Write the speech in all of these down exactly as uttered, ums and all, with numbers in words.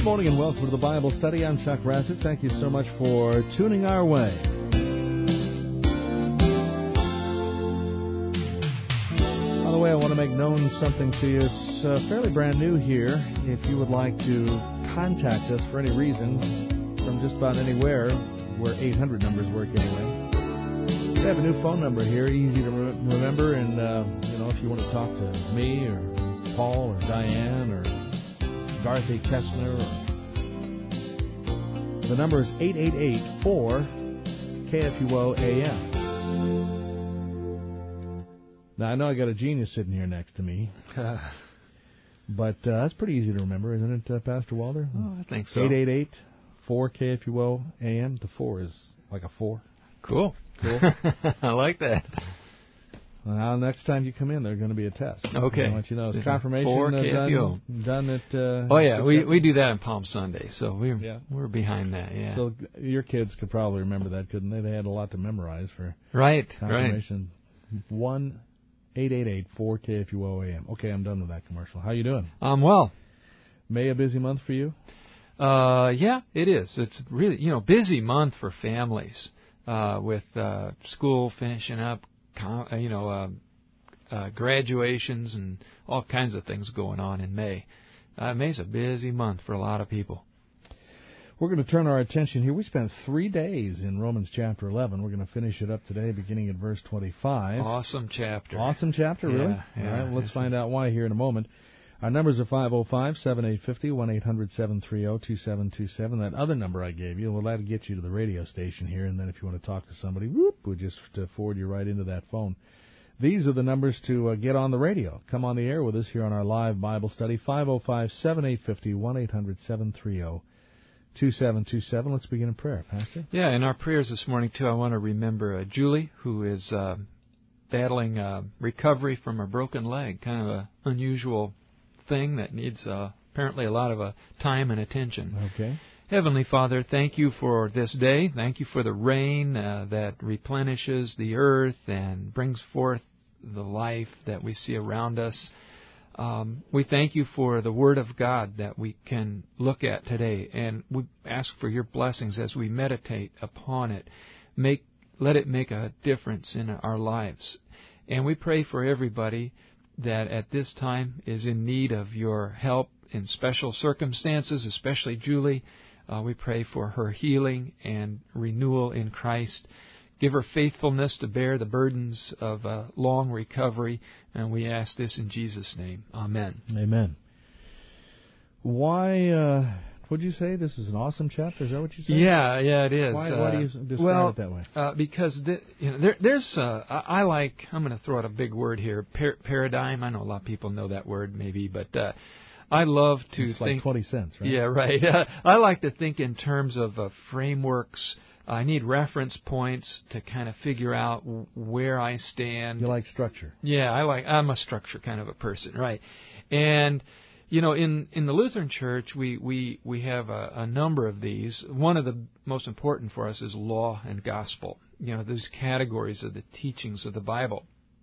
morning and welcome to the Bible Study. I'm Chuck Rassett. Thank you so much for tuning our way. By the way, I want to make known something to you. It's uh, fairly brand new here. If you would like to contact us for any reason from just about anywhere, where eight hundred numbers work anyway. We have a new phone number here, easy to re- remember, and uh, you know, if you want to talk to me or Paul or Diane or Dorothy Kessler, or the number is eight eight eight, four, K F U O A M. Now, I know I got a genius sitting here next to me, but uh, that's pretty easy to remember, isn't it, uh, Pastor Walter? Oh, I think so. eight eight eight, four, K F U O A M. The four is like a four. Cool. Cool. I like that. Well, now, next time you come in, there's going to be a test. Okay. I want you to know. It's confirmation four uh, K F U O. done, done at... Uh, oh, yeah. We we do that on Palm Sunday, so we're, yeah. we're behind that, yeah. So your kids could probably remember that, couldn't they? They had a lot to memorize for right, confirmation. Right. one eight eight eight, four, K F U O A M. Okay, I'm done with that commercial. How you doing? Um, well. May a busy month for you? Uh, yeah, it is. It's really, you know, busy month for families uh, with uh, school finishing up, you know, uh, uh, graduations and all kinds of things going on in May. Uh, May's a busy month for a lot of people. We're going to turn our attention here. We spent three days in Romans chapter eleven. We're going to finish it up today, beginning at verse twenty-five. Awesome chapter. Awesome chapter, really? Yeah, yeah. All right, well, let's find out why here in a moment. Our numbers are five oh five, seven eight five oh, one eight hundred, seven three oh, two seven two seven. That other number I gave you, well, that'll get you to the radio station here, and then if you want to talk to somebody, whoop, we'll just uh, forward you right into that phone. These are the numbers to uh, get on the radio. Come on the air with us here on our live Bible study, five oh five, seven eight five oh, one eight hundred, seven three oh, two seven two seven. Let's begin in prayer, Pastor. Yeah, in our prayers this morning, too, I want to remember uh, Julie, who is uh, battling uh, recovery from a broken leg, kind of an unusual thing that needs uh, apparently a lot of uh, time and attention. Okay. Heavenly Father, thank you for this day. Thank you for the rain uh, that replenishes the earth and brings forth the life that we see around us. Um, we thank you for the Word of God that we can look at today, and we ask for your blessings as we meditate upon it. Make, let it make a difference in our lives. And we pray for everybody that at this time is in need of your help in special circumstances, especially Julie. Uh, we pray for her healing and renewal in Christ. Give her faithfulness to bear the burdens of a long recovery, and we ask this in Jesus' name. Amen. Amen. Why, uh, would you say this is an awesome chapter? Is that what you said? Yeah, yeah, it is. Why, uh, why do you describe well, it that way? Uh, because th- you know, there, there's, uh, I, I like, I'm going to throw out a big word here, par- paradigm. I know a lot of people know that word maybe, but uh, I love to it's think... like twenty cents, right? Yeah, right. Uh, I like to think in terms of uh, frameworks. I need reference points to kind of figure out w- where I stand. You like structure. Yeah, I like. I'm a structure kind of a person, right? And you know, in, in the Lutheran Church, we we we have a, a number of these. One of the most important for us is law and gospel. You know, those categories of the teachings of the Bible.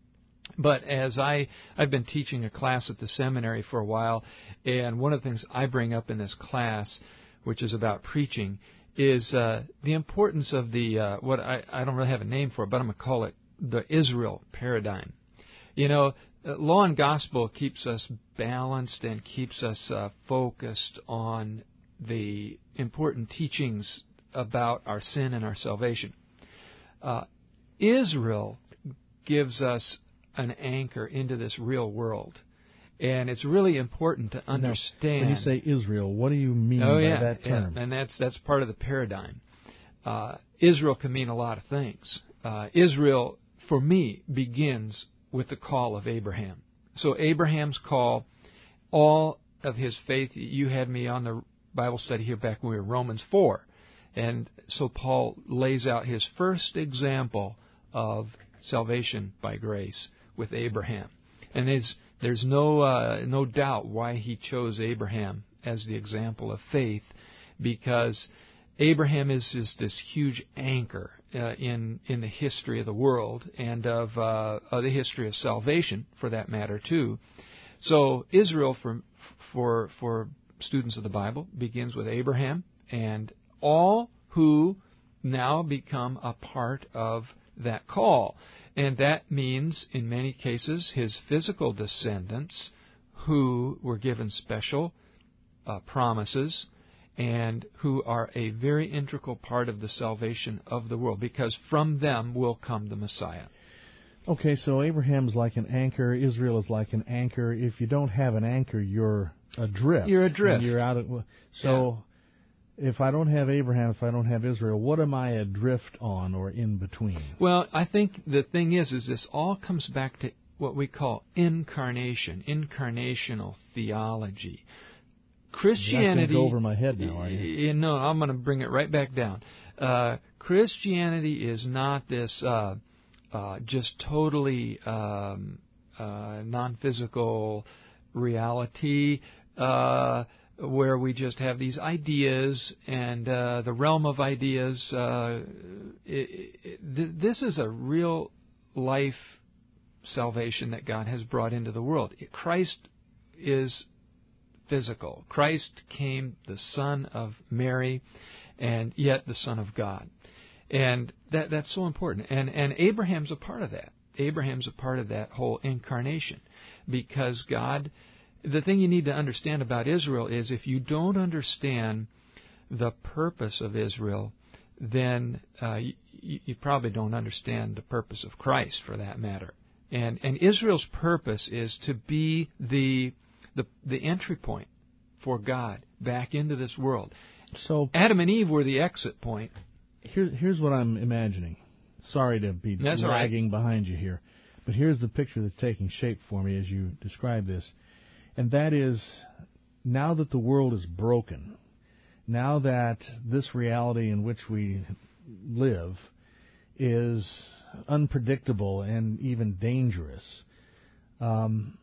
But as I, I've been teaching a class at the seminary for a while, and one of the things I bring up in this class, which is about preaching, is uh, the importance of the, uh, what I, I don't really have a name for it, but I'm going to call it the Israel paradigm. You know, law and gospel keeps us balanced and keeps us uh, focused on the important teachings about our sin and our salvation. Uh, Israel gives us an anchor into this real world. And it's really important to understand. Now, when you say Israel, what do you mean oh, by yeah, that term? Yeah, and that's that's part of the paradigm. Uh, Israel can mean a lot of things. Uh, Israel, for me, begins with the call of Abraham. So Abraham's call, all of his faith. You had me on the Bible study here back when we were in Romans four. And so Paul lays out his first example of salvation by grace with Abraham. And there's, there's no uh, no doubt why he chose Abraham as the example of faith, because Abraham is, is this huge anchor uh, in in the history of the world and of, uh, of the history of salvation, for that matter, too. So Israel, for for for students of the Bible, begins with Abraham and all who now become a part of that call. And that means, in many cases, his physical descendants who were given special uh, promises and who are a very integral part of the salvation of the world, because from them will come the Messiah. Okay, so Abraham's like an anchor. Israel is like an anchor. If you don't have an anchor, you're adrift. You're adrift. And you're out of, so yeah. If I don't have Abraham, if I don't have Israel, what am I adrift on or in between? Well, I think the thing is, is this all comes back to what we call incarnation, incarnational theology. Christianity. You're not going to go over my head now, are you? you no, I'm going to bring it right back down. Uh, Christianity is not this uh, uh, just totally um, uh, non-physical reality uh, where we just have these ideas and uh, the realm of ideas. Uh, it, it, th- this is a real life salvation that God has brought into the world. Christ is physical. Christ came the Son of Mary, and yet the Son of God. And that that's so important. And and Abraham's a part of that. Abraham's a part of that whole incarnation, because God, the thing you need to understand about Israel is if you don't understand the purpose of Israel, then uh, you, you probably don't understand the purpose of Christ, for that matter. And and Israel's purpose is to be the the the entry point for God back into this world. So Adam and Eve were the exit point. Here's here's what I'm imagining. Sorry to be That's lagging right. behind you here, but here's the picture that's taking shape for me as you describe this, and that is, now that the world is broken, now that this reality in which we live is unpredictable and even dangerous, um,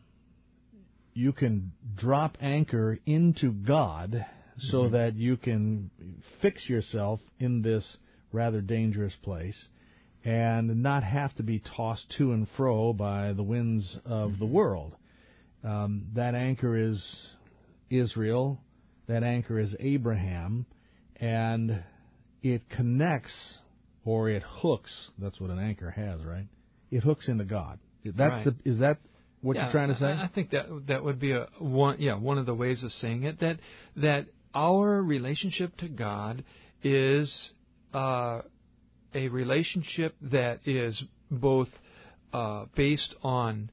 you can drop anchor into God so mm-hmm. that you can fix yourself in this rather dangerous place and not have to be tossed to and fro by the winds of mm-hmm. the world. Um, that anchor is Israel. That anchor is Abraham. And it connects, or it hooks. That's what an anchor has, right? It hooks into God. That's right. the. Is that what yeah, you're trying to say? I, I think that that would be a one. Yeah, one of the ways of saying it. That that our relationship to God is uh, a relationship that is both uh, based on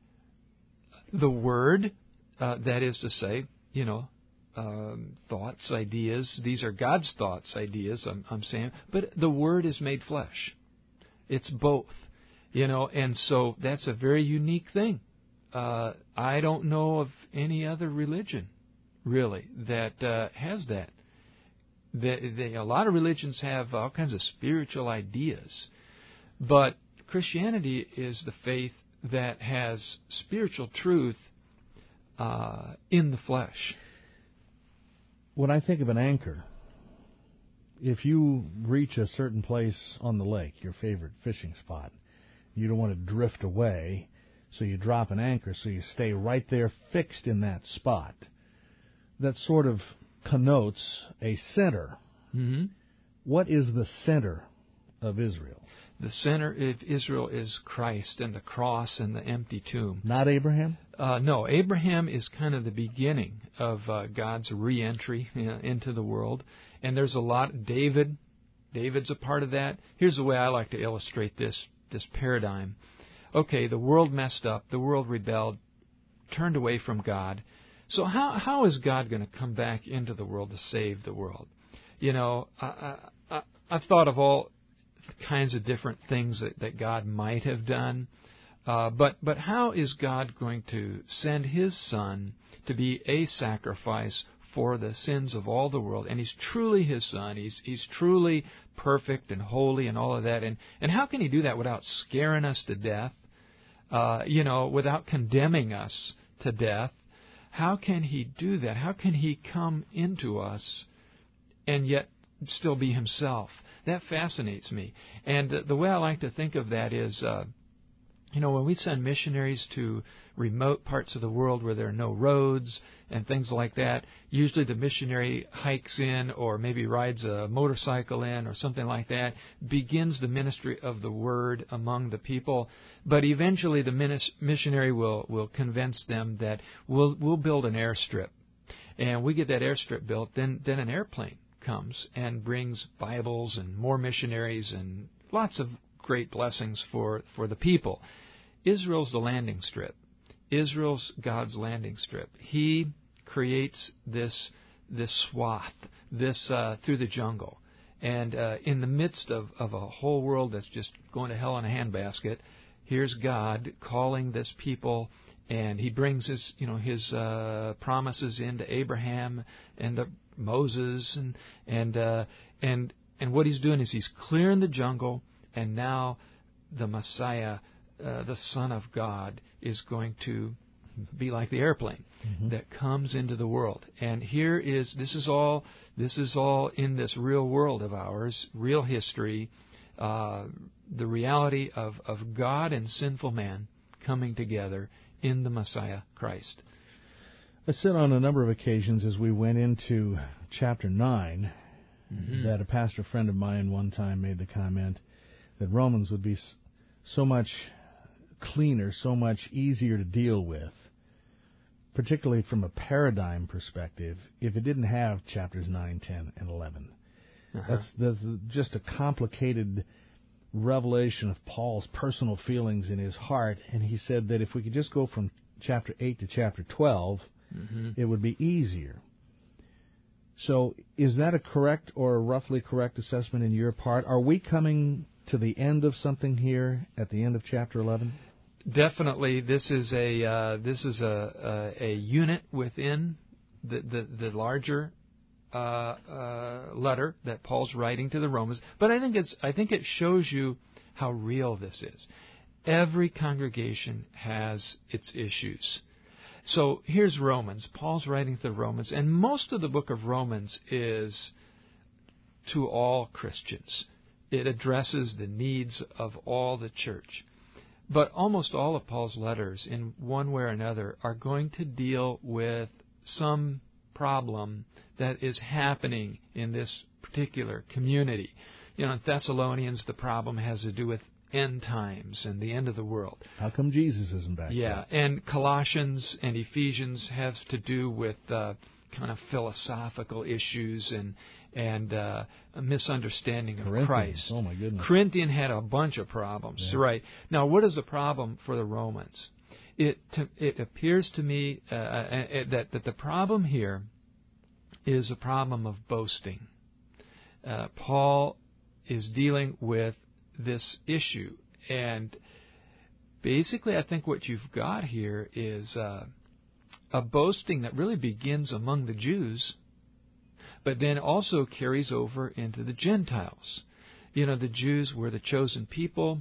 the Word, uh, that is to say, you know, um, thoughts, ideas. These are God's thoughts, ideas. I'm, I'm saying, but the Word is made flesh. It's both, you know, and so that's a very unique thing. Uh, I don't know of any other religion, really, that uh, has that. They, they, a lot of religions have all kinds of spiritual ideas, but Christianity is the faith that has spiritual truth uh, in the flesh. When I think of an anchor, if you reach a certain place on the lake, your favorite fishing spot, you don't want to drift away, so you drop an anchor so you stay right there fixed in that spot. That sort of connotes a center. Mm-hmm. What is the center of Israel? The center of Israel is Christ and the cross and the empty tomb. Not Abraham? Uh, no, Abraham is kind of the beginning of uh, God's re-entry you know, into the world. And there's a lot. David, David's a part of that. Here's the way I like to illustrate this this paradigm. Okay, the world messed up. The world rebelled, turned away from God. So how how is God going to come back into the world to save the world? You know, I, I, I've thought of all kinds of different things that, that God might have done. Uh, but but how is God going to send His Son to be a sacrifice for the sins of all the world? And He's truly His Son. He's He's truly perfect and holy and all of that. And and how can He do that without scaring us to death? Uh, you know, without condemning us to death? How can He do that? How can He come into us and yet still be Himself? That fascinates me. And uh, the way I like to think of that is, uh, You know, when we send missionaries to remote parts of the world where there are no roads and things like that, usually the missionary hikes in or maybe rides a motorcycle in or something like that, begins the ministry of the word among the people. But eventually the minis- missionary will, will convince them that we'll, we'll build an airstrip. And we get that airstrip built, then, then an airplane comes and brings Bibles and more missionaries and lots of great blessings for, for the people. Israel's the landing strip. Israel's God's landing strip. He creates this this swath, this uh, through the jungle, and uh, in the midst of, of a whole world that's just going to hell in a handbasket, here's God calling this people, and He brings His you know His uh, promises into Abraham and the Moses, and and uh, and and what He's doing is He's clearing the jungle. And now the Messiah, uh, the Son of God, is going to be like the airplane mm-hmm. that comes into the world. And here is this is all this is all in this real world of ours, real history, uh, the reality of, of God and sinful man coming together in the Messiah Christ. I said on a number of occasions as we went into chapter nine mm-hmm. that a pastor friend of mine one time made the comment that Romans would be so much cleaner, so much easier to deal with, particularly from a paradigm perspective, if it didn't have chapters nine, ten, and eleven. Uh-huh. That's, that's just a complicated revelation of Paul's personal feelings in his heart, and he said that if we could just go from chapter eight to chapter twelve, mm-hmm. it would be easier. So is that a correct or a roughly correct assessment in your part? Are we coming to the end of something here at the end of chapter eleven? Definitely, this is a uh, this is a, a a unit within the the, the larger uh, uh, letter that Paul's writing to the Romans. But I think it's I think it shows you how real this is. Every congregation has its issues. So here's Romans. Paul's writing to the Romans, and most of the book of Romans is to all Christians. It addresses the needs of all the church. But almost all of Paul's letters, in one way or another, are going to deal with some problem that is happening in this particular community. You know, in Thessalonians, the problem has to do with end times and the end of the world. How come Jesus isn't back Yeah, yet? And Colossians and Ephesians have to do with uh, kind of philosophical issues and and uh, a misunderstanding of Christ. Oh, my goodness. Corinthian had a bunch of problems. Yeah. Right. Now, what is the problem for the Romans? It to, it appears to me uh, uh, that, that the problem here is a problem of boasting. Uh, Paul is dealing with this issue. And basically, I think what you've got here is uh, a boasting that really begins among the Jews, but then also carries over into the Gentiles. You know, the Jews were the chosen people,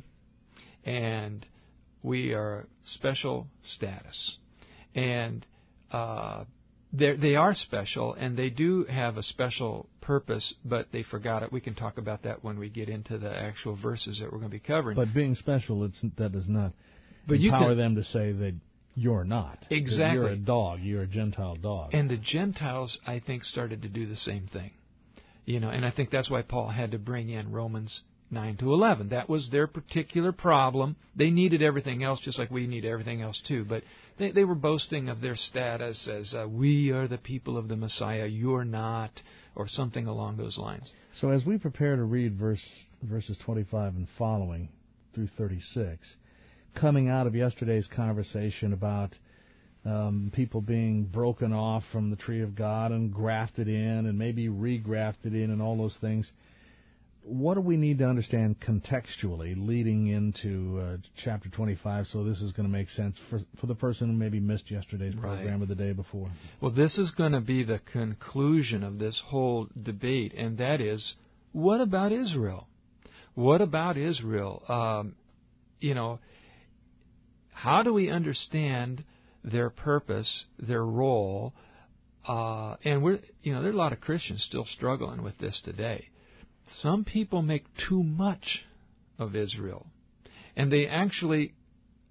and we are special status. And uh, they are special, and they do have a special purpose, but they forgot it. We can talk about that when we get into the actual verses that we're going to be covering. But being special, it's, that does not but empower you can, them to say that you're not. Exactly. You're a dog. You're a Gentile dog. And the Gentiles, I think, started to do the same thing. You know, and I think that's why Paul had to bring in Romans nine to eleven. That was their particular problem. They needed everything else just like we need everything else too. But they, they were boasting of their status as uh, we are the people of the Messiah, you're not, or something along those lines. So as we prepare to read verse verses twenty-five and following through thirty-six, coming out of yesterday's conversation about um, people being broken off from the tree of God and grafted in and maybe regrafted in and all those things, what do we need to understand contextually leading into uh, chapter twenty-five so this is going to make sense for for the person who maybe missed yesterday's program right. or the day before? Well, this is going to be the conclusion of this whole debate, and that is, what about Israel? What about Israel? Um, you know, how do we understand their purpose, their role? Uh, and we're, you know, there are a lot of Christians still struggling with this today. Some people make too much of Israel, and they actually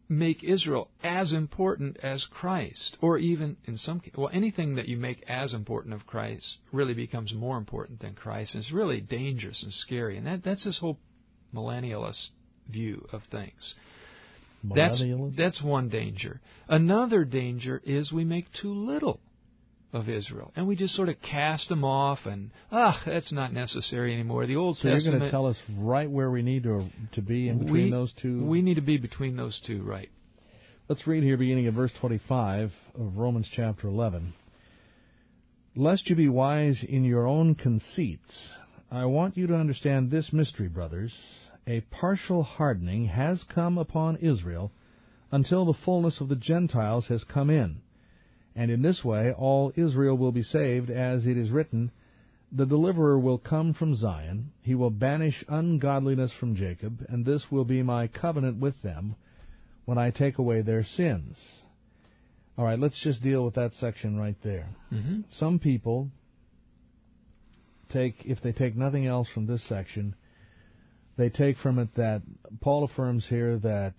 make Israel as important as Christ, or even in some cases, well, anything that you make as important of Christ really becomes more important than Christ, and it's really dangerous and scary. And that that's this whole millennialist view of things. That's that's one danger. Another danger is we make too little of Israel, and we just sort of cast them off, and ah, that's not necessary anymore. The Old so Testament. So you're going to tell us right where we need to to be in between we, those two. We need to be between those two, right? Let's read here, beginning at verse twenty-five of Romans chapter eleven. Lest you be wise in your own conceits, I want you to understand this mystery, brothers. A partial hardening has come upon Israel until the fullness of the Gentiles has come in. And in this way all Israel will be saved, as it is written, the deliverer will come from Zion. He will banish ungodliness from Jacob, and this will be my covenant with them when I take away their sins. All right, let's just deal with that section right there. Mm-hmm. Some people take, if they take nothing else from this section, they take from it that Paul affirms here that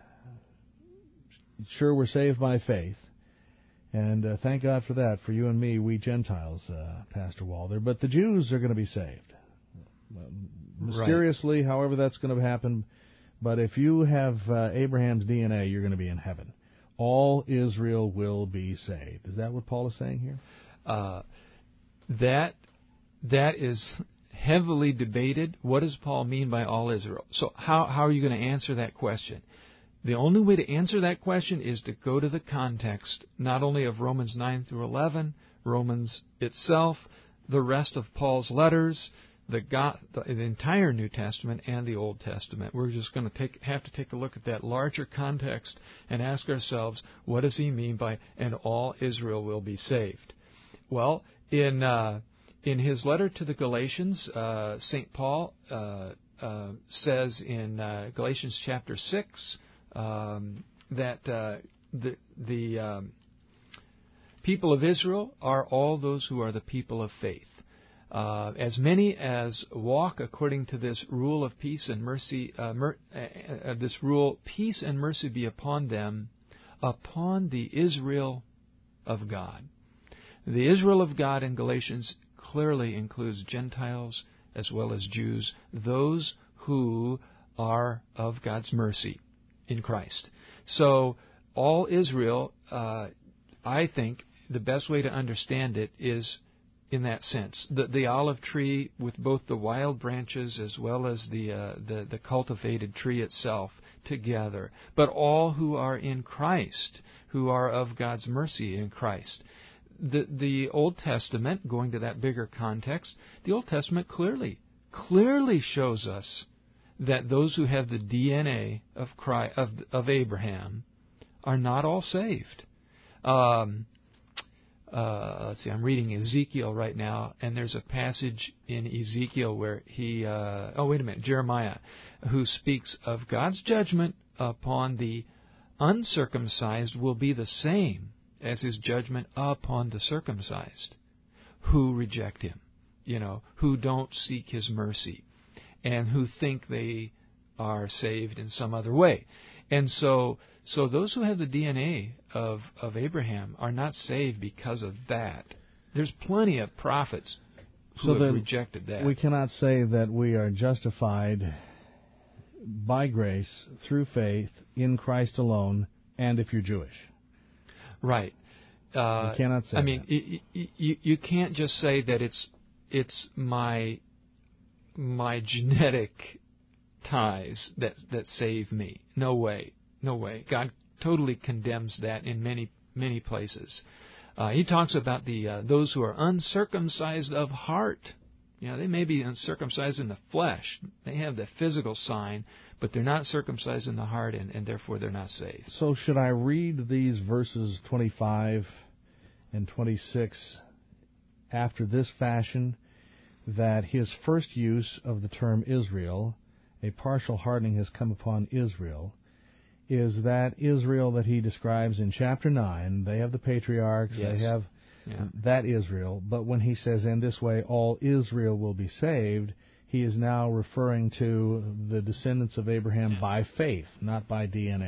sure, we're saved by faith. And uh, thank God for that, for you and me, we Gentiles, uh, Pastor Walther. But the Jews are going to be saved. Mysteriously, right. However that's going to happen. But if you have uh, Abraham's D N A, you're going to be in heaven. All Israel will be saved. Is that what Paul is saying here? Uh, that that is heavily debated. What does Paul mean by all Israel? So how how are you going to answer that question? The only way to answer that question is to go to the context, not only of Romans nine through eleven, Romans itself, the rest of Paul's letters, the, God, the, the entire New Testament and the Old Testament. We're just going to take, have to take a look at that larger context and ask ourselves, what does he mean by, and all Israel will be saved? Well, in uh, in his letter to the Galatians, uh, Saint Paul uh, uh, says in uh, Galatians chapter six, Um, that uh, the the um, people of Israel are all those who are the people of faith. Uh, as many as walk according to this rule of peace and mercy, uh, mer- uh, uh, this rule, peace and mercy be upon them, upon the Israel of God. The Israel of God in Galatians clearly includes Gentiles as well as Jews, those who are of God's mercy in Christ. So all Israel, uh, I think the best way to understand it is in that sense. The, the olive tree with both the wild branches as well as the, uh, the the cultivated tree itself together. But all who are in Christ, who are of God's mercy in Christ. The, the Old Testament, going to that bigger context, the Old Testament clearly, clearly shows us that those who have the D N A of Christ, of, of Abraham are not all saved. Um, uh, let's see, I'm reading Ezekiel right now, and there's a passage in Ezekiel where he, uh, oh, wait a minute, Jeremiah, who speaks of God's judgment upon the uncircumcised will be the same as his judgment upon the circumcised who reject him, you know, who don't seek his mercy, and who think they are saved in some other way. And so so those who have the D N A of, of Abraham are not saved because of that. There's plenty of prophets who so have rejected that. We cannot say that we are justified by grace through faith in Christ alone, and if you're Jewish. Right. Uh, you cannot say I mean, that. You, you, you can't just say that it's it's my my genetic ties that that save me. No way. No way. God totally condemns that in many many places. Uh, he talks about the uh, those who are uncircumcised of heart. You know, they may be uncircumcised in the flesh. They have the physical sign, but they're not circumcised in the heart, and, and therefore they're not saved. So should I read these verses twenty-five and twenty-six after this fashion, that his first use of the term Israel, a partial hardening has come upon Israel, is that Israel that he describes in chapter nine. They have the patriarchs, yes. they have yeah. that Israel, but when he says, in this way all Israel will be saved, he is now referring to the descendants of Abraham yeah. by faith, not by D N A.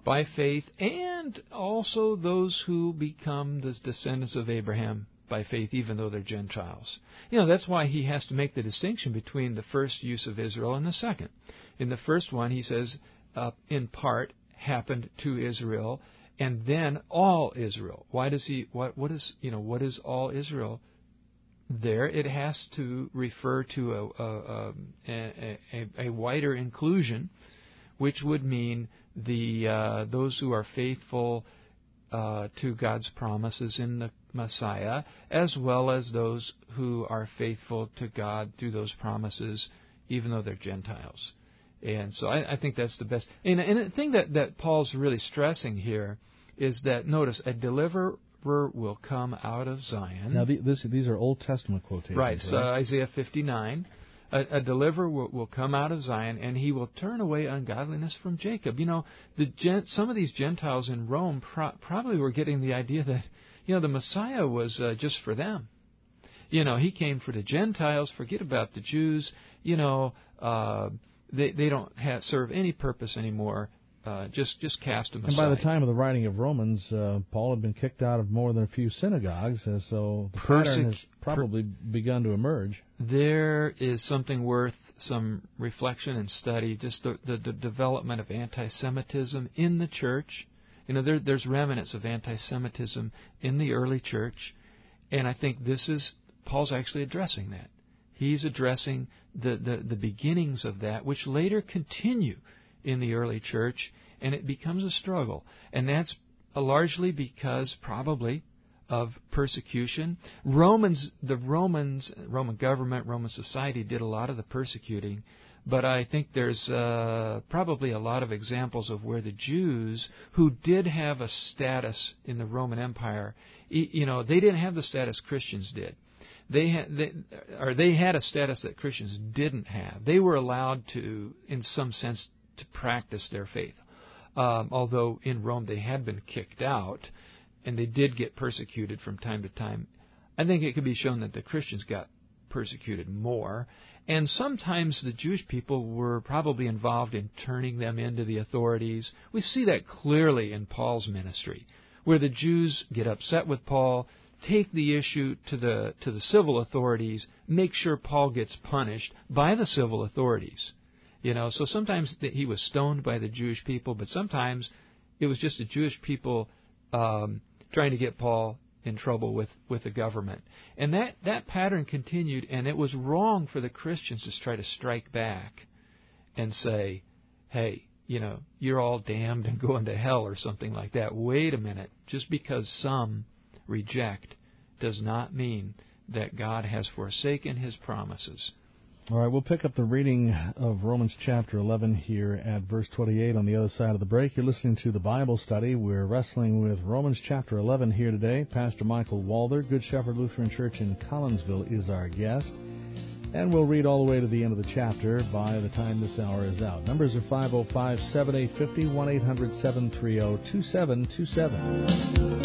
by faith, and also those who become the descendants of Abraham by faith, even though they're Gentiles. You know, that's why he has to make the distinction between the first use of Israel and the second. In the first one, he says, uh, in part, happened to Israel, and then all Israel. Why does he? What? What is? You know, what is all Israel? There, it has to refer to a a, a, a, a wider inclusion, which would mean the uh, those who are faithful uh, to God's promises in the Messiah, as well as those who are faithful to God through those promises, even though they're Gentiles. And so I, I think that's the best. And, and the thing that, that Paul's really stressing here is that, notice, a deliverer will come out of Zion. Now, the, this, these are Old Testament quotations. Right, so right? Isaiah fifty-nine. A, a deliverer will, will come out of Zion, and he will turn away ungodliness from Jacob. You know, the gen, some of these Gentiles in Rome pro, probably were getting the idea that, you know, the Messiah was uh, just for them. You know, he came for the Gentiles. Forget about the Jews. You know, uh, they they don't have, serve any purpose anymore. Uh, just just cast them aside. And by the time of the writing of Romans, uh, Paul had been kicked out of more than a few synagogues, and so the Persec- pattern has probably per- begun to emerge. There is something worth some reflection and study, just the, the, the development of anti-Semitism in the church. You know, there, there's remnants of anti-Semitism in the early church, and I think this is, Paul's actually addressing that. He's addressing the, the, the beginnings of that, which later continue in the early church, and it becomes a struggle. And that's largely because, probably, of persecution. Romans, the Romans, Roman government, Roman society did a lot of the persecuting, but I think there's uh, probably a lot of examples of where the Jews, who did have a status in the Roman Empire, you know, they didn't have the status Christians did. They had, they, or they had a status that Christians didn't have. They were allowed to, in some sense, to practice their faith. Um, although in Rome they had been kicked out, and they did get persecuted from time to time. I think it could be shown that the Christians got persecuted more, and sometimes the Jewish people were probably involved in turning them into the authorities. We see that clearly in Paul's ministry, where the Jews get upset with Paul, take the issue to the to the civil authorities, make sure Paul gets punished by the civil authorities. You know, so sometimes he was stoned by the Jewish people, but sometimes it was just the Jewish people um, trying to get Paul in trouble with, with the government. And that, that pattern continued, and it was wrong for the Christians to try to strike back and say, hey, you know, you're all damned and going to hell or something like that. Wait a minute. Just because some reject does not mean that God has forsaken His promises. All right, we'll pick up the reading of Romans chapter eleven here at verse twenty-eight on the other side of the break. You're listening to the Bible study. We're wrestling with Romans chapter eleven here today. Pastor Michael Walther, Good Shepherd Lutheran Church in Collinsville, is our guest. And we'll read all the way to the end of the chapter by the time this hour is out. Numbers are five oh five, seven eight five oh, one eight hundred, seven three oh, two seven two seven.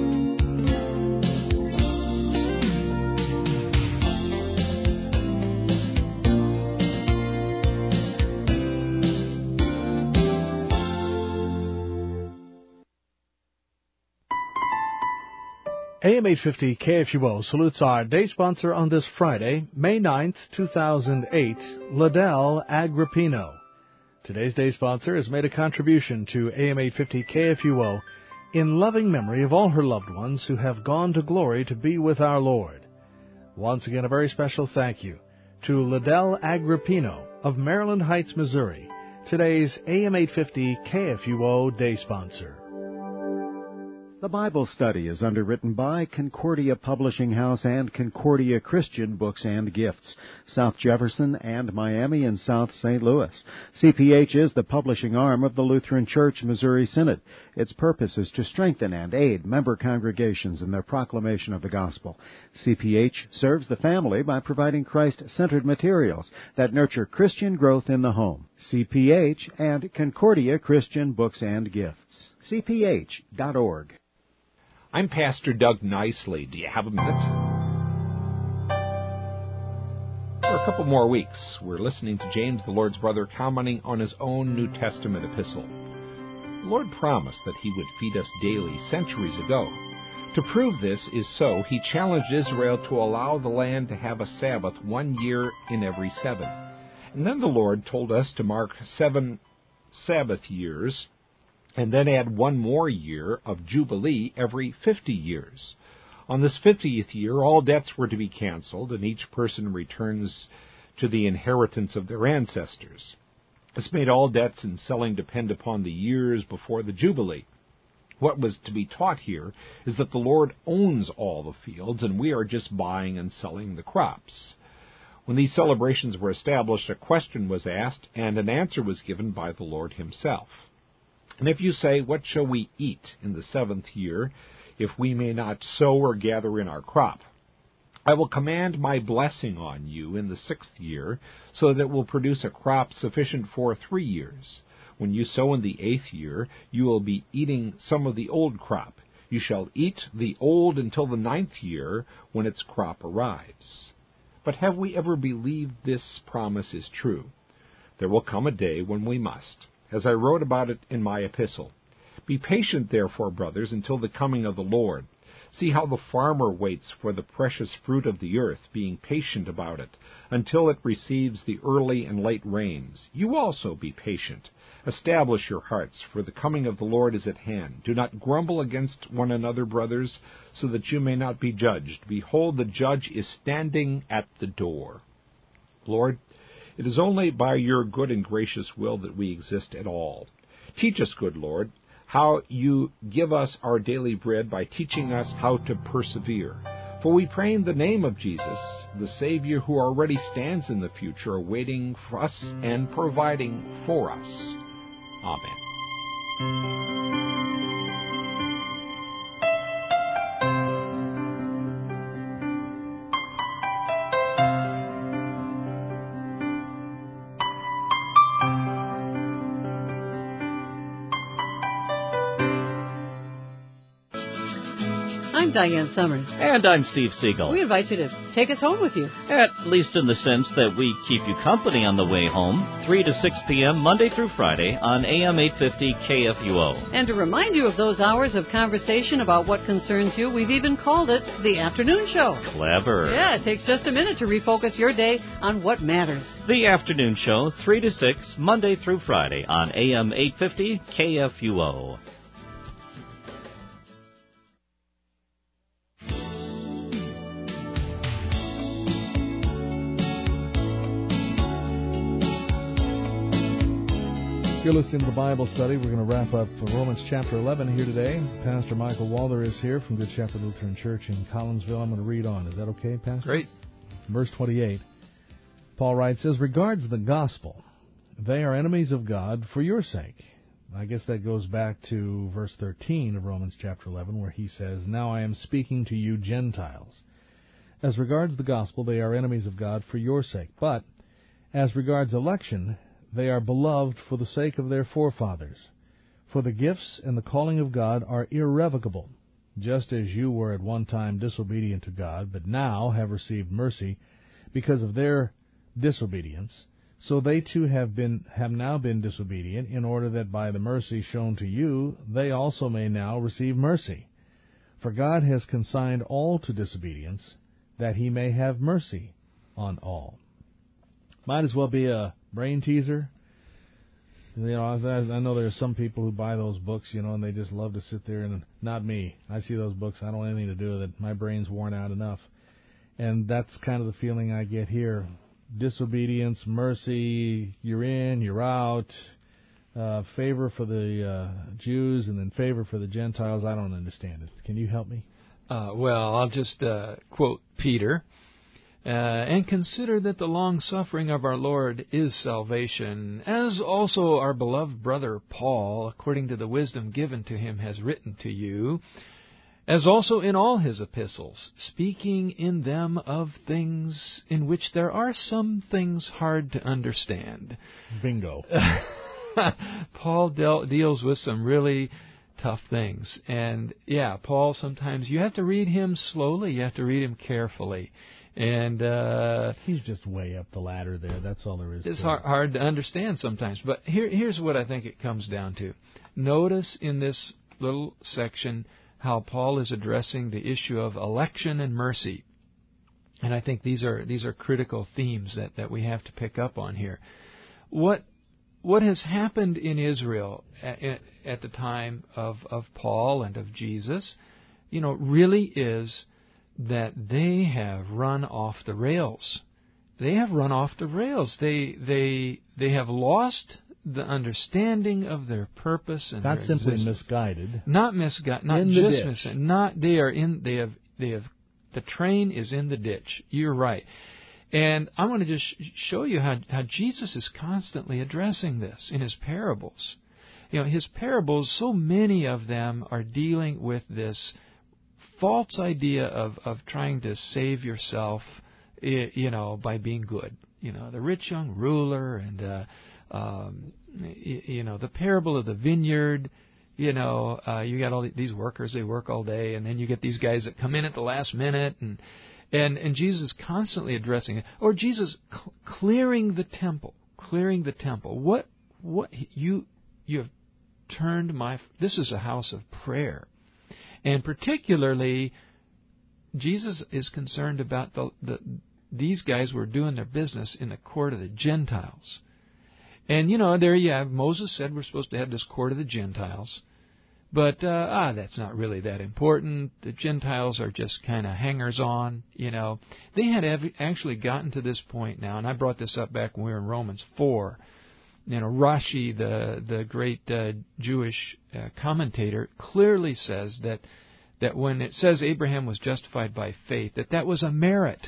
A M eight fifty K F U O salutes our day sponsor on this Friday, May ninth, two thousand eight, Liddell Agrippino. Today's day sponsor has made a contribution to A M eight fifty K F U O in loving memory of all her loved ones who have gone to glory to be with our Lord. Once again, a very special thank you to Liddell Agrippino of Maryland Heights, Missouri, today's A M eight fifty K F U O day sponsor. The Bible study is underwritten by Concordia Publishing House and Concordia Christian Books and Gifts, South Jefferson and Miami and South Saint Louis. C P H is the publishing arm of the Lutheran Church Missouri Synod. Its purpose is to strengthen and aid member congregations in their proclamation of the gospel. C P H serves the family by providing Christ-centered materials that nurture Christian growth in the home. C P H and Concordia Christian Books and Gifts. C P H dot org. I'm Pastor Doug Nicely. Do you have a minute? For a couple more weeks, we're listening to James, the Lord's brother, commenting on his own New Testament epistle. The Lord promised that he would feed us daily centuries ago. To prove this is so, he challenged Israel to allow the land to have a Sabbath one year in every seven. And then the Lord told us to mark seven Sabbath years and then add one more year of Jubilee every fifty years. On this fiftieth year, all debts were to be canceled, and each person returns to the inheritance of their ancestors. This made all debts and selling depend upon the years before the Jubilee. What was to be taught here is that the Lord owns all the fields, and we are just buying and selling the crops. When these celebrations were established, a question was asked, and an answer was given by the Lord himself. And if you say, "What shall we eat in the seventh year, if we may not sow or gather in our crop? I will command my blessing on you in the sixth year, so that it will produce a crop sufficient for three years. When you sow in the eighth year, you will be eating some of the old crop. You shall eat the old until the ninth year, when its crop arrives." But have we ever believed this promise is true? There will come a day when we must, as I wrote about it in my epistle. Be patient, therefore, brothers, until the coming of the Lord. See how the farmer waits for the precious fruit of the earth, being patient about it, until it receives the early and late rains. You also be patient. Establish your hearts, for the coming of the Lord is at hand. Do not grumble against one another, brothers, so that you may not be judged. Behold, the judge is standing at the door. Lord, it is only by your good and gracious will that we exist at all. Teach us, good Lord, how you give us our daily bread by teaching us how to persevere. For we pray in the name of Jesus, the Savior who already stands in the future, waiting for us and providing for us. Amen. I'm Diane Summers. And I'm Steve Siegel. We invite you to take us home with you. At least in the sense that we keep you company on the way home, three to six p.m. Monday through Friday on A M eight fifty K F U O. And to remind you of those hours of conversation about what concerns you, we've even called it the Afternoon Show. Clever. Yeah, it takes just a minute to refocus your day on what matters. The Afternoon Show, three to six, Monday through Friday on A M eight fifty K F U O. You're listening to the Bible study. We're going to wrap up Romans chapter eleven here today. Pastor Michael Walder is here from Good Shepherd Lutheran Church in Collinsville. I'm going to read on. Is that okay, Pastor? Great. Verse twenty-eight. Paul writes, "As regards the gospel, they are enemies of God for your sake." I guess that goes back to verse thirteen of Romans chapter eleven, where he says, "Now I am speaking to you Gentiles. As regards the gospel, they are enemies of God for your sake. But as regards election, they are beloved for the sake of their forefathers. For the gifts and the calling of God are irrevocable, just as you were at one time disobedient to God, but now have received mercy because of their disobedience. So they too have been have now been disobedient, in order that by the mercy shown to you, they also may now receive mercy. For God has consigned all to disobedience, that he may have mercy on all." Might as well be a brain teaser. You know, I, I know there are some people who buy those books, you know, and they just love to sit there and, not me. I see those books, I don't want anything to do with it. My brain's worn out enough. And that's kind of the feeling I get here. Disobedience, mercy, you're in, you're out, uh, favor for the uh, Jews and then favor for the Gentiles. I don't understand it. Can you help me? Uh, well, I'll just uh, quote Peter. Uh, and consider that the long-suffering of our Lord is salvation, as also our beloved brother Paul, according to the wisdom given to him, has written to you, as also in all his epistles, speaking in them of things in which there are some things hard to understand. Bingo. Paul de- deals with some really tough things. And, yeah, Paul, sometimes you have to read him slowly. You have to read him carefully. And uh, he's just way up the ladder there. That's all there is. It's to hard, it. hard to understand sometimes. But here, here's what I think it comes down to. Notice in this little section how Paul is addressing the issue of election and mercy. And I think these are these are critical themes that, that we have to pick up on here. What what has happened in Israel at, at the time of, of Paul and of Jesus, you know, really is that they have run off the rails. They have run off the rails. They they they have lost the understanding of their purpose and not their simply existence. misguided. Not misguided. Not in the just ditch. misguided. Not they are in. They have they have. The train is in the ditch. You're right. And I'm going to just sh- show you how, how Jesus is constantly addressing this in his parables. You know, his parables, so many of them are dealing with this false idea of, of trying to save yourself, you know, by being good. You know, the rich young ruler and, uh, um, you know, the parable of the vineyard. You know, uh, you got all these workers, they work all day, and then you get these guys that come in at the last minute, and and, and Jesus is constantly addressing it. Or Jesus cl- clearing the temple, clearing the temple. What what you you have turned my this is a house of prayer, and particularly Jesus is concerned about the the these guys were doing their business in the court of the Gentiles. And, you know, there you have, Moses said we're supposed to have this court of the Gentiles. But, uh, ah, that's not really that important. The Gentiles are just kind of hangers-on, you know. They had ev- actually gotten to this point now, and I brought this up back when we were in Romans four. You know, Rashi, the the great uh, Jewish uh, commentator, clearly says that, that when it says Abraham was justified by faith, that that was a merit.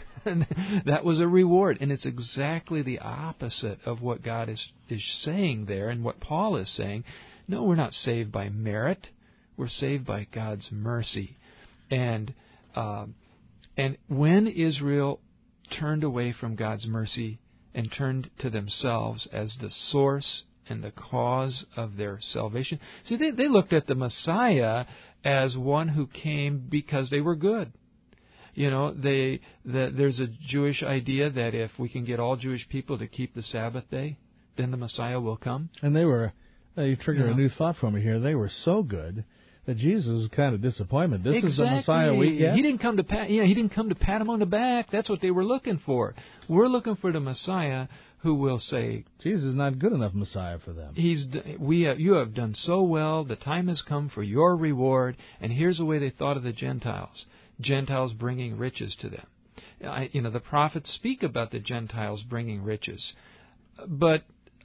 That was a reward, and it's exactly the opposite of what God is is saying there and what Paul is saying. No, we're not saved by merit. We're saved by God's mercy. And uh, and when Israel turned away from God's mercy and turned to themselves as the source and the cause of their salvation, see, they, they looked at the Messiah as one who came because they were good. You know, they the, there's a Jewish idea that if we can get all Jewish people to keep the Sabbath day, then the Messiah will come. And they were, uh, you trigger Yeah. a new thought for me here, they were so good that Jesus was kind of disappointed. This exactly. is the Messiah we get? He didn't come to pat, you know, he didn't come to pat him on the back. That's what they were looking for. We're looking for the Messiah who will say, Jesus is not good enough Messiah for them. He's we have, you have done so well. The time has come for your reward. And here's the way they thought of the Gentiles. Gentiles bringing riches to them. I, you know, the prophets speak about the Gentiles bringing riches. But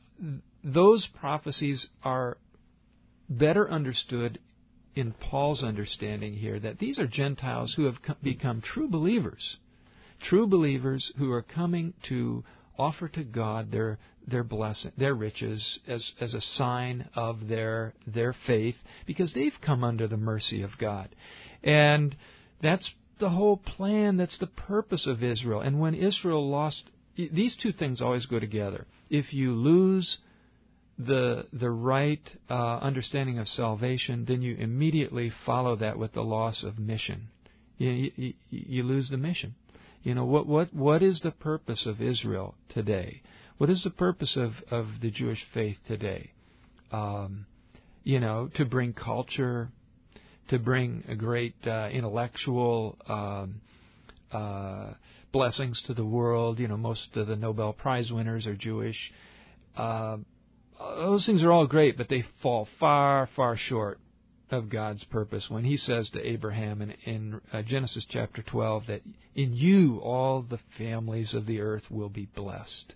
those prophecies are better understood in Paul's understanding here, that these are Gentiles who have become true believers. True believers who are coming to offer to God their their blessing, their riches, as as a sign of their their faith, because they've come under the mercy of God. And that's the whole plan. That's the purpose of Israel. And when Israel lost, these two things always go together. If you lose the the right uh, understanding of salvation, then you immediately follow that with the loss of mission. You, you, you lose the mission. You know, what what what is the purpose of Israel today? What is the purpose of, of the Jewish faith today? Um, you know, to bring culture, to bring a great uh, intellectual um, uh, blessings to the world. You know, most of the Nobel Prize winners are Jewish. Uh, those things are all great, but they fall far, far short of God's purpose when He says to Abraham in, in uh, Genesis chapter twelve that in you all the families of the earth will be blessed.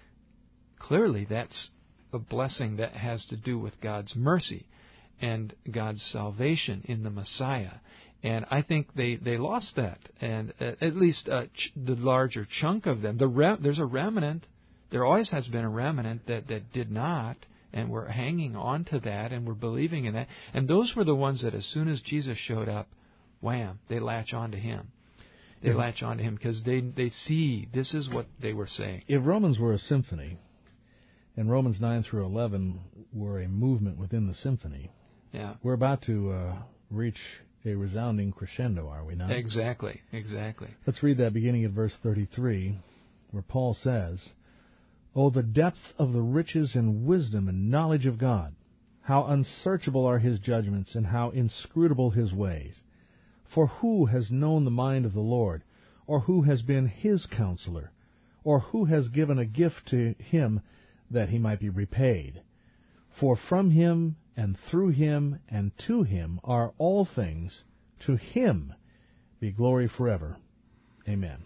Clearly, that's a blessing that has to do with God's mercy and God's salvation in the Messiah. And I think they, they lost that, and uh, at least uh, ch- the larger chunk of them. The rem- there's a remnant. There always has been a remnant that, that did not, and we're hanging on to that, and we're believing in that. And those were the ones that as soon as Jesus showed up, wham, they latch on to Him. They Yeah. latch on to Him because they, they see this is what they were saying. If Romans were a symphony, and Romans nine through eleven were a movement within the symphony, Yeah. we're about to uh, reach a resounding crescendo, are we not? Exactly, exactly. Let's read that beginning at verse thirty-three, where Paul says, "Oh, the depth of the riches and wisdom and knowledge of God! How unsearchable are His judgments, and how inscrutable His ways! For who has known the mind of the Lord, or who has been His counselor, or who has given a gift to Him that He might be repaid? For from Him, and through Him, and to Him are all things. To Him be glory forever. Amen."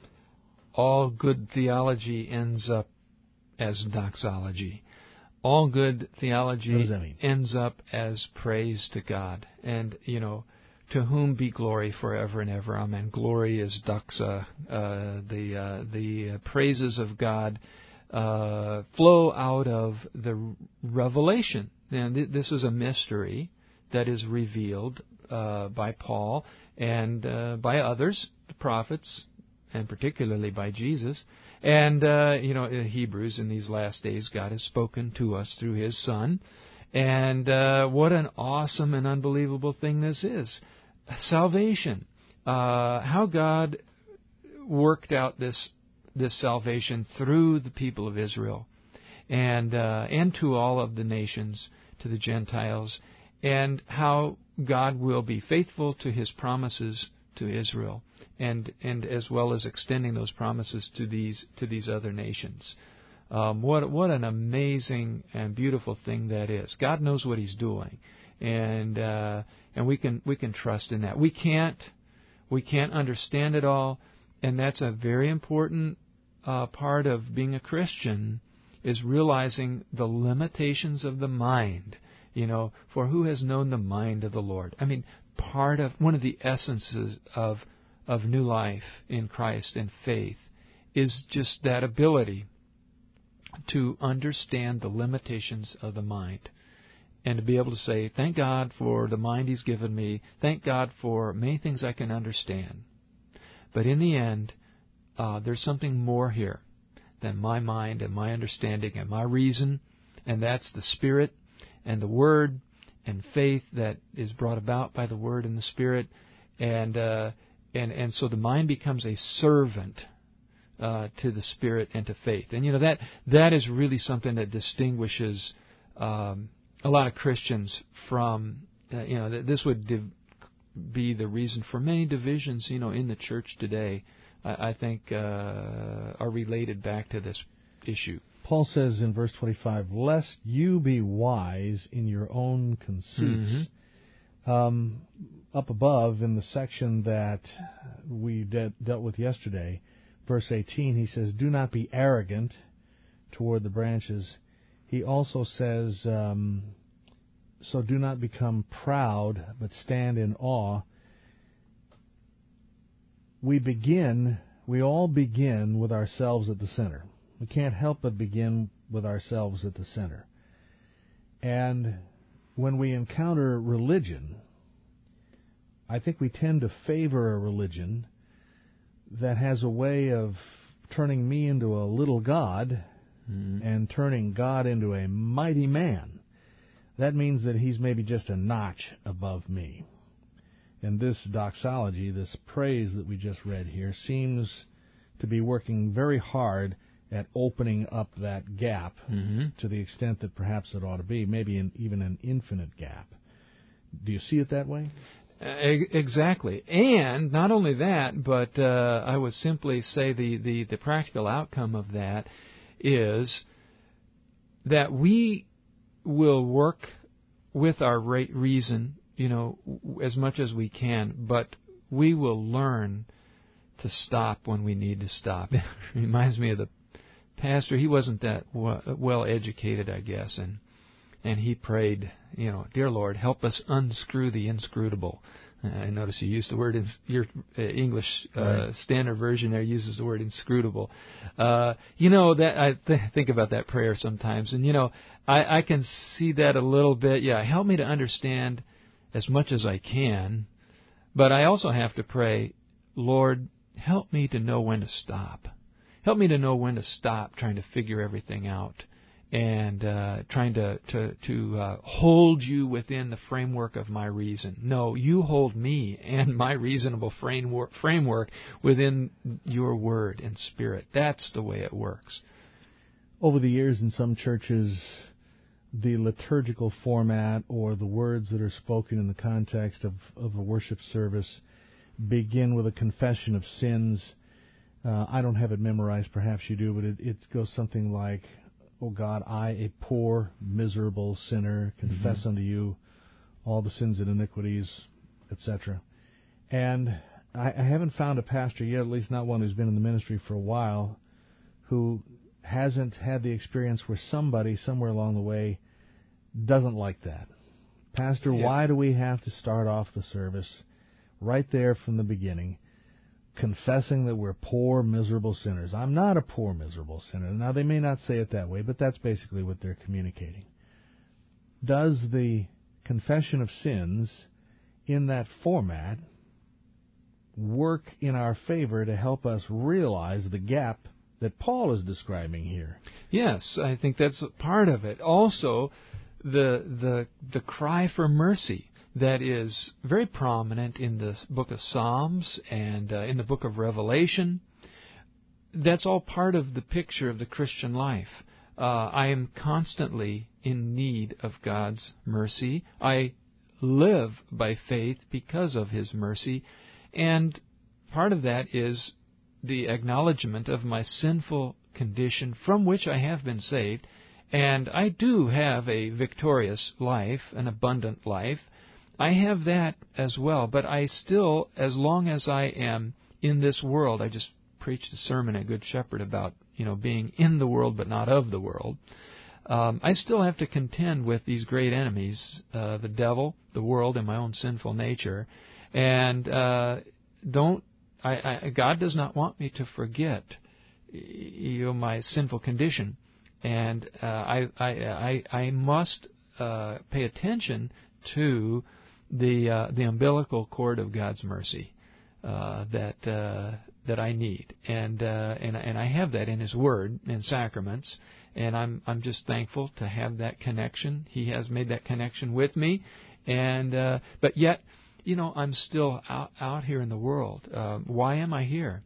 All good theology ends up as doxology. All good theology What does that mean? ends up as praise to God. And, you know, to whom be glory forever and ever. Amen. Glory is doxa. Uh, the uh, the praises of God uh, flow out of the revelation. And th- this is a mystery that is revealed uh, by Paul and uh, by others, the prophets, and particularly by Jesus. And, uh, you know, in Hebrews, in these last days, God has spoken to us through His Son. And uh, what an awesome and unbelievable thing this is. Salvation. Uh, how God worked out this this salvation through the people of Israel and uh, and to all of the nations, to the Gentiles, and how God will be faithful to His promises to Israel, and and as well as extending those promises to these to these other nations. Um, what what an amazing and beautiful thing that is. God knows what He's doing, and uh, and we can we can trust in that. We can't we can't understand it all, and that's a very important uh, part of being a Christian, is realizing the limitations of the mind. You know, for who has known the mind of the Lord? I mean, part of one of the essences of of new life in Christ and faith is just that ability to understand the limitations of the mind, and to be able to say, thank God for the mind He's given me. Thank God for many things I can understand. But in the end, uh, there's something more here than my mind and my understanding and my reason, and that's the Spirit and the Word and faith that is brought about by the Word and the Spirit. And uh, and and so the mind becomes a servant Uh, to the Spirit and to faith. And, you know, that that is really something that distinguishes um, a lot of Christians from, uh, you know, th- this would div- be the reason for many divisions, you know, in the church today, I, I think uh, are related back to this issue. Paul says in verse twenty-five, "Lest you be wise in your own conceits." Mm-hmm. Um, up above in the section that we de- dealt with yesterday, verse eighteen, he says, "Do not be arrogant toward the branches." He also says, um, "So do not become proud, but stand in awe." We begin, we all begin with ourselves at the center. We can't help but begin with ourselves at the center. And when we encounter religion, I think we tend to favor a religion that has a way of turning me into a little God mm-hmm. and turning God into a mighty man. That means that He's maybe just a notch above me. And this doxology, this praise that we just read here, seems to be working very hard at opening up that gap mm-hmm. to the extent that perhaps it ought to be, maybe an, even an infinite gap. Do you see it that way? Exactly. And not only that, but uh, I would simply say the, the, the practical outcome of that is that we will work with our reason, you know, as much as we can, but we will learn to stop when we need to stop. It reminds me of the pastor. He wasn't that well educated, I guess, and And he prayed, you know, "Dear Lord, help us unscrew the inscrutable." Uh, I notice you used the word, in your uh, English uh, right. Standard Version there uses the word inscrutable. Uh, you know, that I th- think about that prayer sometimes, and, you know, I, I can see that a little bit. Yeah, help me to understand as much as I can, but I also have to pray, Lord, help me to know when to stop. Help me to know when to stop trying to figure everything out, and uh, trying to to to uh, hold you within the framework of my reason. No, you hold me and my reasonable framework framework within your Word and Spirit. That's the way it works. Over the years, in some churches, the liturgical format or the words that are spoken in the context of, of a worship service begin with a confession of sins. Uh, I don't have it memorized, perhaps you do, but it, it goes something like, "O God, I, a poor, miserable sinner, confess mm-hmm. unto you all the sins and iniquities," et cetera. And I, I haven't found a pastor yet, at least not one who's been in the ministry for a while, who hasn't had the experience where somebody somewhere along the way doesn't like that. Pastor, yeah. why do we have to start off the service right there from the beginning, confessing that we're poor, miserable sinners? I'm not a poor, miserable sinner. Now, they may not say it that way, but that's basically what they're communicating. Does the confession of sins in that format work in our favor to help us realize the gap that Paul is describing here? Yes, I think that's part of it. Also, the the the cry for mercy that is very prominent in the book of Psalms and uh, in the book of Revelation. That's all part of the picture of the Christian life. Uh, I am constantly in need of God's mercy. I live by faith because of His mercy, and part of that is the acknowledgement of my sinful condition from which I have been saved, and I do have a victorious life, an abundant life. I have that as well, but I still, as long as I am in this world, I just preached a sermon at Good Shepherd about, you know, being in the world but not of the world. Um, I still have to contend with these great enemies, uh, the devil, the world, and my own sinful nature, and uh, don't I, I, God does not want me to forget, you know, my sinful condition, and uh, I, I, I, I must uh, pay attention to the uh, the umbilical cord of God's mercy uh, that uh, that I need, and uh, and and I have that in His Word and sacraments, and I'm I'm just thankful to have that connection. He has made that connection with me, and uh, but yet, you know, I'm still out, out here in the world. Uh, why am I here?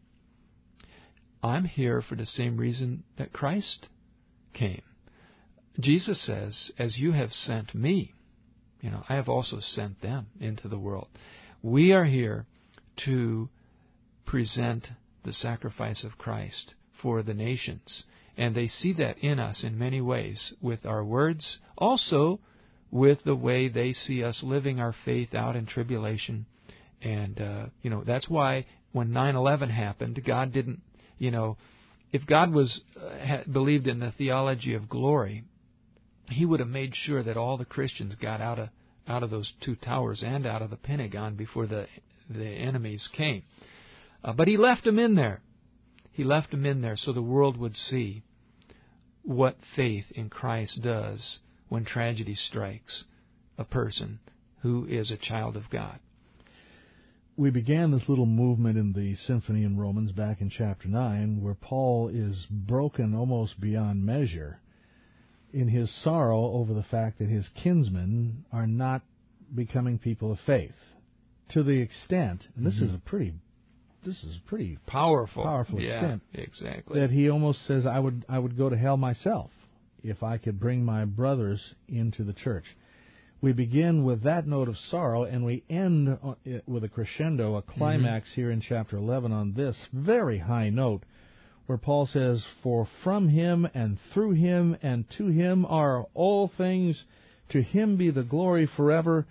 I'm here for the same reason that Christ came. Jesus says, "As you have sent me, you know, I have also sent them into the world." We are here to present the sacrifice of Christ for the nations, and they see that in us in many ways, with our words, also with the way they see us living our faith out in tribulation. And, uh, you know, that's why when nine eleven happened, God didn't, you know, if God was uh, had believed in the theology of glory, He would have made sure that all the Christians got out of out of those two towers and out of the Pentagon before the the enemies came. Uh, but He left them in there. He left them in there so the world would see what faith in Christ does when tragedy strikes a person who is a child of God. We began this little movement in the Symphony in Romans back in chapter nine, where Paul is broken almost beyond measure in his sorrow over the fact that his kinsmen are not becoming people of faith, to the extent, and this mm-hmm. is a pretty, this is a pretty powerful, powerful yeah, extent, exactly, that he almost says, "I would, I would go to hell myself if I could bring my brothers into the church." We begin with that note of sorrow, and we end with a crescendo, a climax mm-hmm. here in chapter eleven on this very high note, where Paul says, "For from Him and through Him and to Him are all things, to Him be the glory forever.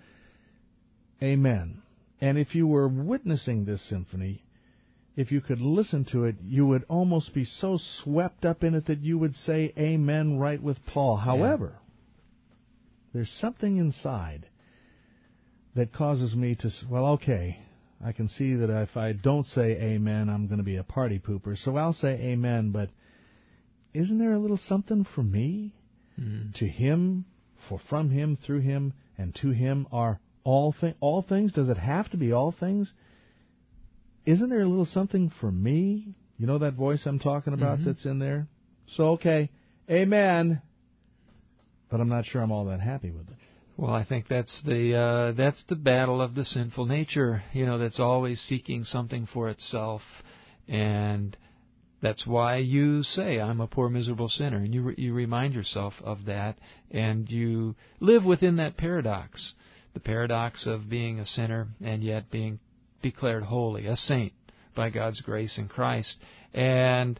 Amen." And if you were witnessing this symphony, if you could listen to it, you would almost be so swept up in it that you would say amen right with Paul. However, yeah. there's something inside that causes me to, well, okay, I can see that if I don't say amen, I'm going to be a party pooper, so I'll say amen, but isn't there a little something for me? Mm-hmm. To Him, for from Him, through Him, and to Him are all, thi- all things? Does it have to be all things? Isn't there a little something for me? You know that voice I'm talking about mm-hmm. that's in there? So, okay, amen. but I'm not sure I'm all that happy with it. Well, I think that's the uh, that's the battle of the sinful nature, you know, that's always seeking something for itself, and that's why you say, I'm a poor, miserable sinner, and you re- you remind yourself of that, and you live within that paradox, the paradox of being a sinner and yet being declared holy, a saint by God's grace in Christ. And,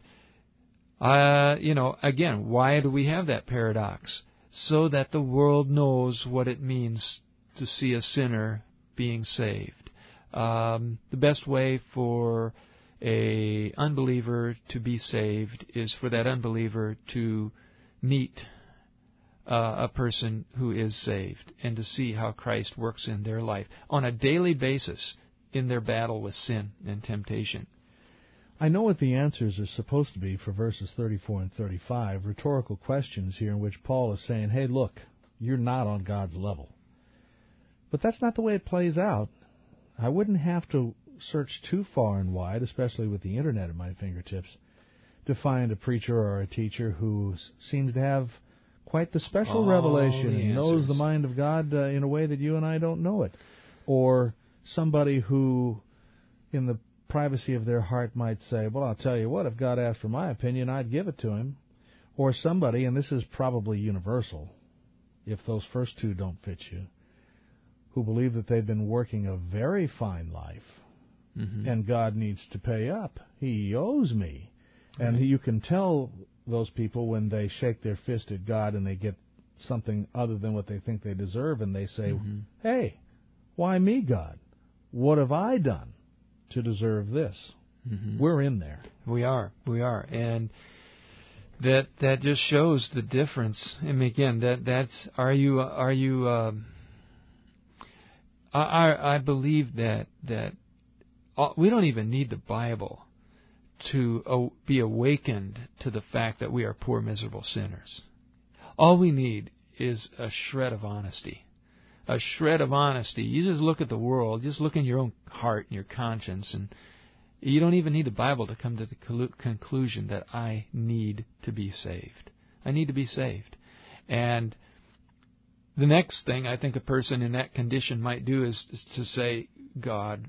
uh, you know, again, why do we have that paradox? So that the world knows what it means to see a sinner being saved. Um, the best way for a unbeliever to be saved is for that unbeliever to meet uh, a person who is saved and to see how Christ works in their life on a daily basis in their battle with sin and temptation. I know what the answers are supposed to be for verses thirty-four and thirty-five, rhetorical questions here in which Paul is saying, hey, look, you're not on God's level. But that's not the way it plays out. I wouldn't have to search too far and wide, especially with the Internet at my fingertips, to find a preacher or a teacher who seems to have quite the special All revelation the and knows answers. the mind of God uh, in a way that you and I don't know it. Or somebody who, in the privacy of their heart, might say, well, I'll tell you what, if God asked for my opinion, I'd give it to him. Or somebody, and this is probably universal, if those first two don't fit you, who believe that they've been working a very fine life, mm-hmm. and God needs to pay up. He owes me. Right. And you can tell those people when they shake their fist at God and they get something other than what they think they deserve, and they say, mm-hmm. hey, why me, God? What have I done to deserve this? Mm-hmm. We're in there. We are. We are. And that that just shows the difference. I mean, again, that that's are you are you um, I I believe that that we don't even need the Bible to uh, be awakened to the fact that we are poor, miserable sinners. All we need is a shred of honesty. A shred of honesty. You just look at the world, just look in your own heart and your conscience, and you don't even need the Bible to come to the conclusion that I need to be saved. I need to be saved. And the next thing I think a person in that condition might do is, is to say, God,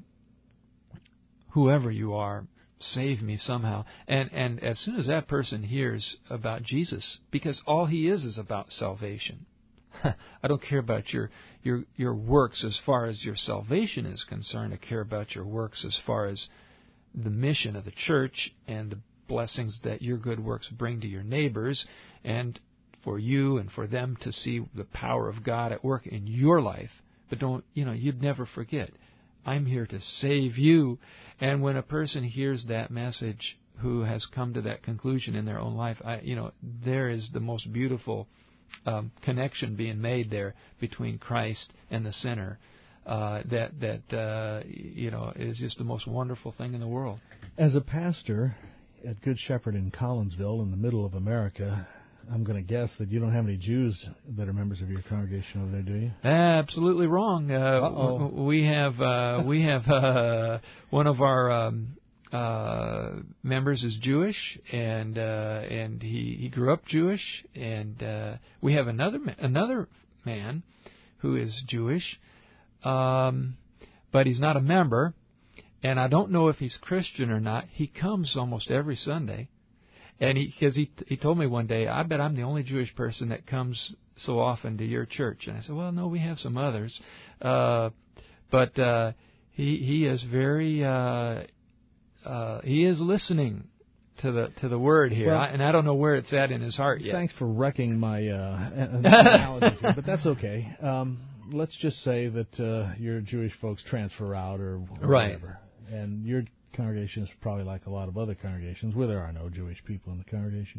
whoever you are, save me somehow. And and as soon as that person hears about Jesus, because all he is is about salvation. I don't care about your, your your works as far as your salvation is concerned. I care about your works as far as the mission of the church and the blessings that your good works bring to your neighbors, and for you and for them to see the power of God at work in your life. But don't, you know, you'd never forget, I'm here to save you. And when a person hears that message who has come to that conclusion in their own life, I, you know, there is the most beautiful Um, connection being made there between Christ and the sinner. Uh, that that uh, you know is just the most wonderful thing in the world. As a pastor at Good Shepherd in Collinsville, in the middle of America, I'm going to guess that you don't have any Jews that are members of your congregation over there, do you? Absolutely wrong. Uh, we have uh, we have uh, one of our um, Uh, members is Jewish, and uh, and he, he grew up Jewish, and uh, we have another another man who is Jewish, um, but he's not a member, and I don't know if he's Christian or not. He comes almost every Sunday, and he because he he told me one day, I bet I'm the only Jewish person that comes so often to your church, and I said, well, no, we have some others, uh, but uh, he he is very. Uh, Uh, he is listening to the to the word here, well, I, and I don't know where it's at in his heart yet. Thanks for wrecking my uh, analogy here, but that's okay. Um, let's just say that uh, your Jewish folks transfer out or, or right. whatever, and your congregation is probably like a lot of other congregations where there are no Jewish people in the congregation.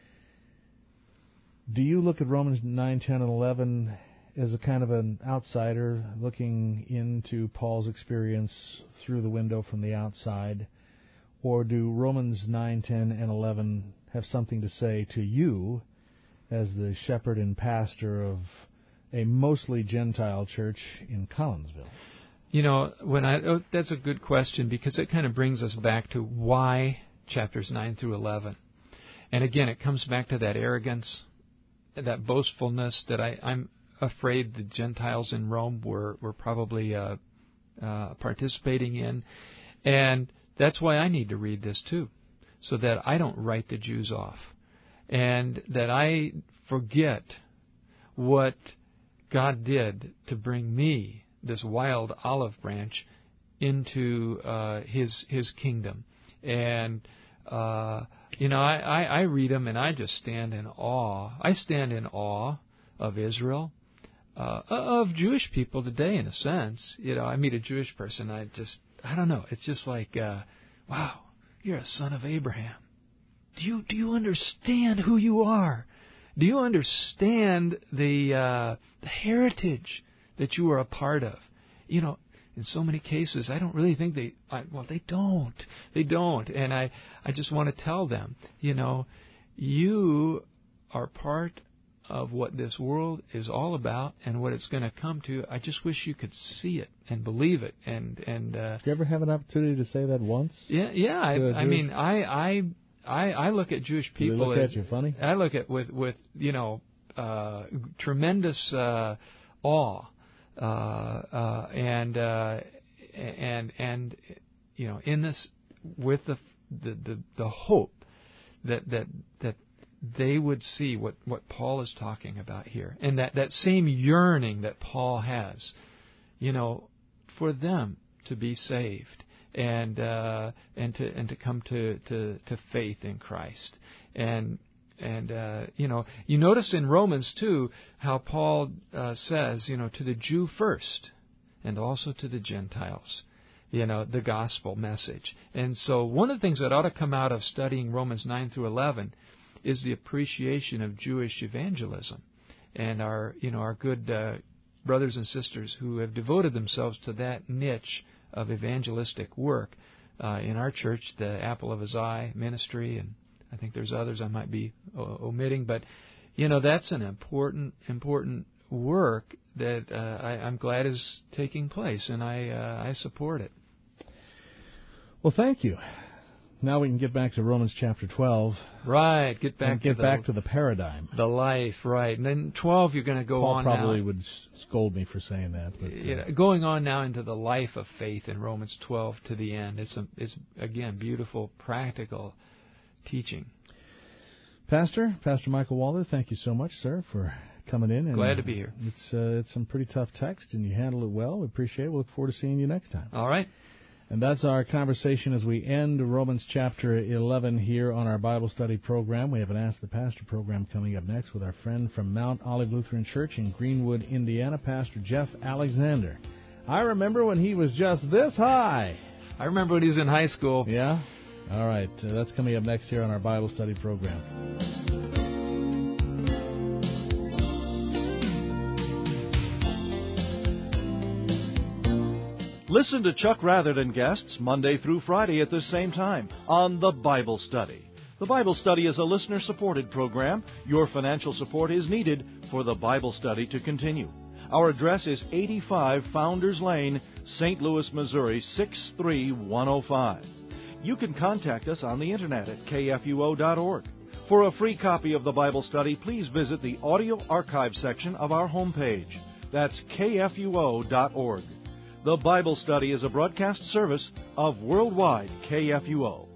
Do you look at Romans nine, ten, and eleven as a kind of an outsider looking into Paul's experience through the window from the outside? Or do Romans nine, ten, and eleven have something to say to you as the shepherd and pastor of a mostly Gentile church in Collinsville? You know, when I oh, that's a good question, because it kind of brings us back to why chapters nine through eleven. And again, it comes back to that arrogance that boastfulness that I, I'm afraid the Gentiles in Rome were were probably uh, uh, participating in, and that's why I need to read this too, so that I don't write the Jews off, and that I forget what God did to bring me, this wild olive branch, into uh, His His kingdom. And uh, you know, I, I, I read them and I just stand in awe. I stand in awe of Israel, uh, of Jewish people today, in a sense. You know, I meet a Jewish person, I just, I don't know. It's just like, uh, wow, you're a son of Abraham. Do you do you understand who you are? Do you understand the uh, the heritage that you are a part of? You know, in so many cases, I don't really think they. I, well, they don't. They don't. And I, I just want to tell them, you know, you are part of what this world is all about and what it's going to come to. I just wish you could see it and believe it. And and uh, did you ever have an opportunity to say that once? Yeah, yeah. I, I mean, I I. I, I look at Jewish people Do they look as at you funny? I look at with with you know uh, tremendous uh, awe uh, uh, and uh, and and you know in this with the the, the, the hope that, that that they would see what, what Paul is talking about here, and that, that same yearning that Paul has, you know, for them to be saved. And uh, and to and to come to, to, to faith in Christ, and and uh, you know you notice in Romans too how Paul uh, says, you know, to the Jew first, and also to the Gentiles, you know, the gospel message. And so one of the things that ought to come out of studying Romans nine through eleven is the appreciation of Jewish evangelism, and our you know our good uh, brothers and sisters who have devoted themselves to that niche of evangelistic work uh, in our church, the Apple of His Eye ministry, and I think there's others I might be uh, omitting, but you know that's an important important work that uh, I, I'm glad is taking place, and I uh, I support it. Well, thank you. Now we can get back to Romans chapter twelve. Right, get back and get to back the, to the paradigm. The life, right. And then twelve, you're going to go Paul on probably now. would scold me for saying that. But, uh, you know, going on now into the life of faith in Romans twelve to the end. It's, a, it's again, beautiful, practical teaching. Pastor, Pastor Michael Walther, thank you so much, sir, for coming in. And glad to be here. It's, uh, it's some pretty tough text, and you handle it well. We appreciate it. We look forward to seeing you next time. All right. And that's our conversation as we end Romans chapter eleven here on our Bible study program. We have an Ask the Pastor program coming up next with our friend from Mount Olive Lutheran Church in Greenwood, Indiana, Pastor Jeff Alexander. I remember when he was just this high. I remember when he was in high school. Yeah? All right. Uh, that's coming up next here on our Bible study program. Listen to Chuck Rather and guests Monday through Friday at this same time on The Bible Study. The Bible Study is a listener-supported program. Your financial support is needed for The Bible Study to continue. Our address is eighty-five Founders Lane, Saint Louis, Missouri, six three one oh five. You can contact us on the Internet at K F U O dot org. For a free copy of The Bible Study, please visit the audio archive section of our homepage. That's K F U O dot org. The Bible Study is a broadcast service of Worldwide K F U O.